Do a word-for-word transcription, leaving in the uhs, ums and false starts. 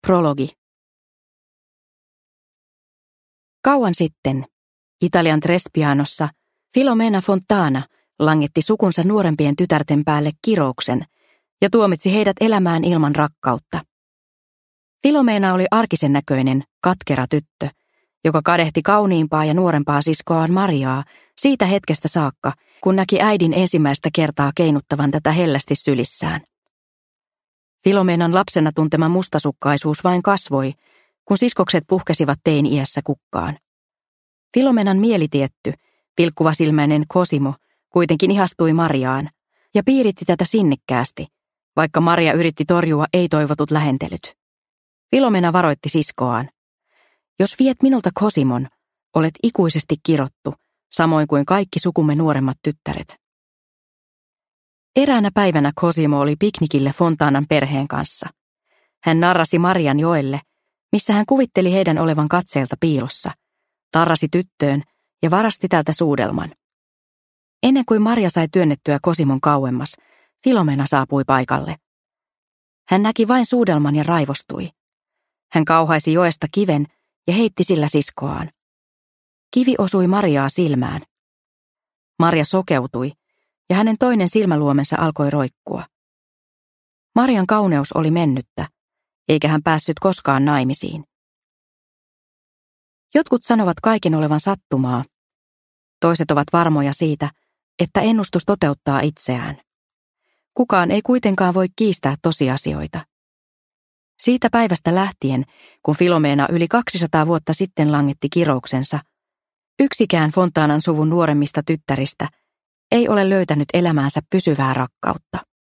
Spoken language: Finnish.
Prologi. Kauan sitten, Italian Trespianossa, Filomena Fontana langetti sukunsa nuorempien tytärten päälle kirouksen ja tuomitsi heidät elämään ilman rakkautta. Filomena oli arkisen näköinen, katkera tyttö, joka kadehti kauniimpaa ja nuorempaa siskoaan Mariaa siitä hetkestä saakka, kun näki äidin ensimmäistä kertaa keinuttavan tätä hellästi sylissään. Filomenan lapsena tuntema mustasukkaisuus vain kasvoi, kun siskokset puhkesivat teini-iässä kukkaan. Filomenan mielitietty, pilkkuvasilmäinen Cosimo kuitenkin ihastui Mariaan ja piiritti tätä sinnikkäästi, vaikka Maria yritti torjua ei-toivotut lähentelyt. Filomena varoitti siskoaan. Jos viet minulta Cosimon, olet ikuisesti kirottu, samoin kuin kaikki sukumme nuoremmat tyttäret. Eräänä päivänä Cosimo oli piknikille Fontanan perheen kanssa. Hän narrasi Marian joelle, missä hän kuvitteli heidän olevan katseelta piilossa, tarrasi tyttöön ja varasti tältä suudelman. Ennen kuin Maria sai työnnettyä Cosimon kauemmas, Filomena saapui paikalle. Hän näki vain suudelman ja raivostui. Hän kauhaisi joesta kiven ja heitti sillä siskoaan. Kivi osui Mariaa silmään. Maria sokeutui ja hänen toinen silmäluomensa alkoi roikkua. Marian kauneus oli mennyttä, eikä hän päässyt koskaan naimisiin. Jotkut sanovat kaiken olevan sattumaa. Toiset ovat varmoja siitä, että ennustus toteuttaa itseään. Kukaan ei kuitenkaan voi kiistää tosiasioita. Siitä päivästä lähtien, kun Filomena yli kaksisataa vuotta sitten langetti kirouksensa, yksikään Fontanan suvun nuoremmista tyttäristä ei ole löytänyt elämäänsä pysyvää rakkautta.